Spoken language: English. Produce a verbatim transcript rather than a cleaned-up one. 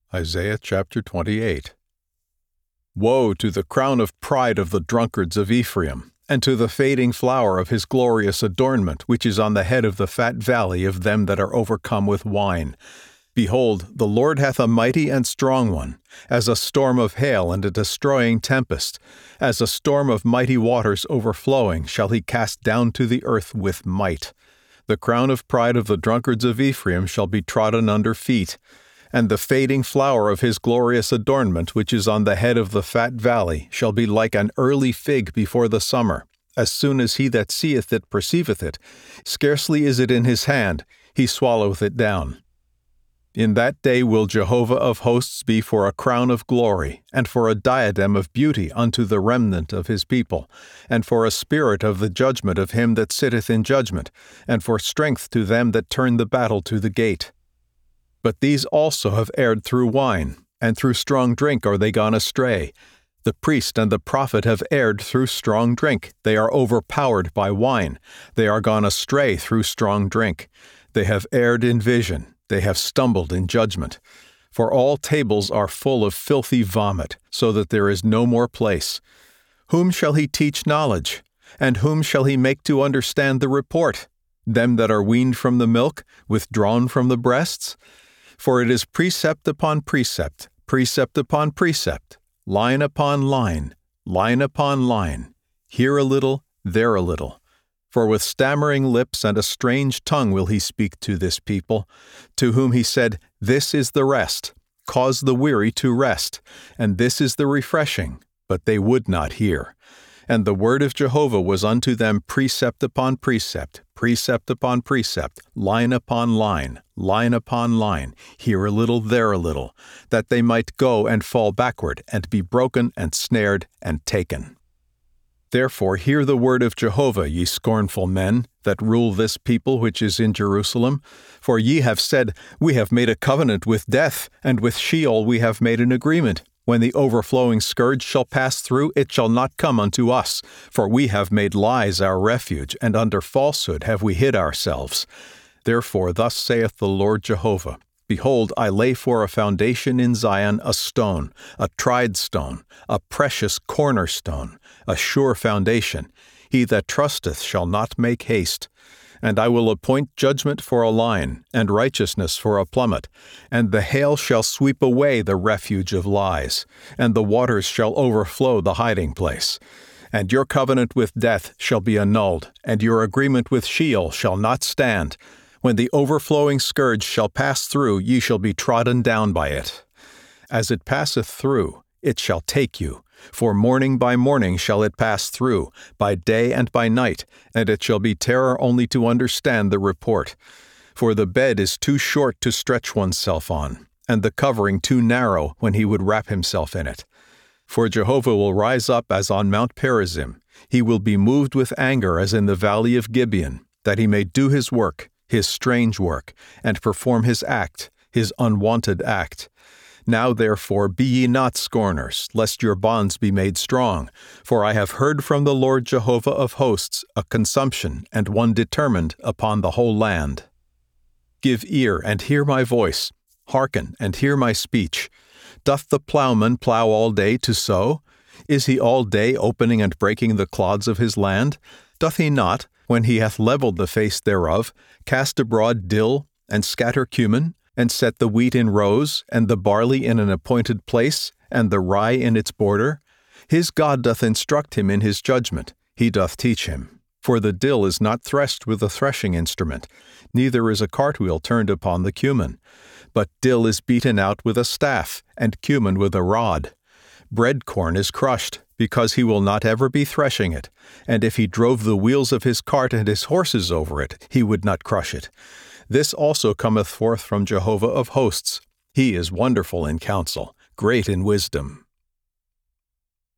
Isaiah chapter twenty-eight. Woe to the crown of pride of the drunkards of Ephraim, and to the fading flower of his glorious adornment, which is on the head of the fat valley of them that are overcome with wine. Behold, the Lord hath a mighty and strong one, as a storm of hail and a destroying tempest, as a storm of mighty waters overflowing shall he cast down to the earth with might. The crown of pride of the drunkards of Ephraim shall be trodden under feet, and the fading flower of his glorious adornment, which is on the head of the fat valley, shall be like an early fig before the summer. As soon as he that seeth it perceiveth it, scarcely is it in his hand, he swalloweth it down. In that day will Jehovah of hosts be for a crown of glory, and for a diadem of beauty unto the remnant of his people, and for a spirit of the judgment of him that sitteth in judgment, and for strength to them that turn the battle to the gate. But these also have erred through wine, and through strong drink are they gone astray. The priest and the prophet have erred through strong drink. They are overpowered by wine. They are gone astray through strong drink. They have erred in vision. They have stumbled in judgment. For all tables are full of filthy vomit, so that there is no more place. Whom shall he teach knowledge? And whom shall he make to understand the report? Them that are weaned from the milk, withdrawn from the breasts? For it is precept upon precept, precept upon precept, line upon line, line upon line, here a little, there a little. For with stammering lips and a strange tongue will he speak to this people, to whom he said, This is the rest, cause the weary to rest, and this is the refreshing, but they would not hear. And the word of Jehovah was unto them precept upon precept, precept upon precept, line upon line, line upon line, here a little, there a little, that they might go and fall backward, and be broken and snared and taken. Therefore hear the word of Jehovah, ye scornful men, that rule this people which is in Jerusalem. For ye have said, We have made a covenant with death, and with Sheol we have made an agreement. When the overflowing scourge shall pass through, it shall not come unto us. For we have made lies our refuge, and under falsehood have we hid ourselves. Therefore thus saith the Lord Jehovah, Behold, I lay for a foundation in Zion a stone, a tried stone, a precious cornerstone, a sure foundation. He that trusteth shall not make haste. And I will appoint judgment for a line, and righteousness for a plummet. And the hail shall sweep away the refuge of lies, and the waters shall overflow the hiding place. And your covenant with death shall be annulled, and your agreement with Sheol shall not stand. When the overflowing scourge shall pass through, ye shall be trodden down by it. As it passeth through, it shall take you. For morning by morning shall it pass through, by day and by night, and it shall be terror only to understand the report. For the bed is too short to stretch oneself on, and the covering too narrow when he would wrap himself in it. For Jehovah will rise up as on Mount Perazim. He will be moved with anger as in the valley of Gibeon, that he may do his work, his strange work, and perform his act, his unwonted act. Now therefore be ye not scorners, lest your bonds be made strong. For I have heard from the Lord Jehovah of hosts a consumption, and one determined upon the whole land. Give ear, and hear my voice. Hearken, and hear my speech. Doth the plowman plow all day to sow? Is he all day opening and breaking the clods of his land? Doth he not, when he hath levelled the face thereof, cast abroad dill, and scatter cumin, and set the wheat in rows, and the barley in an appointed place, and the rye in its border? His God doth instruct him in his judgment, he doth teach him. For the dill is not threshed with a threshing instrument, neither is a cartwheel turned upon the cumin. But dill is beaten out with a staff, and cumin with a rod. Bread corn is crushed, because he will not ever be threshing it, and if he drove the wheels of his cart and his horses over it, he would not crush it. This also cometh forth from Jehovah of hosts. He is wonderful in counsel, great in wisdom.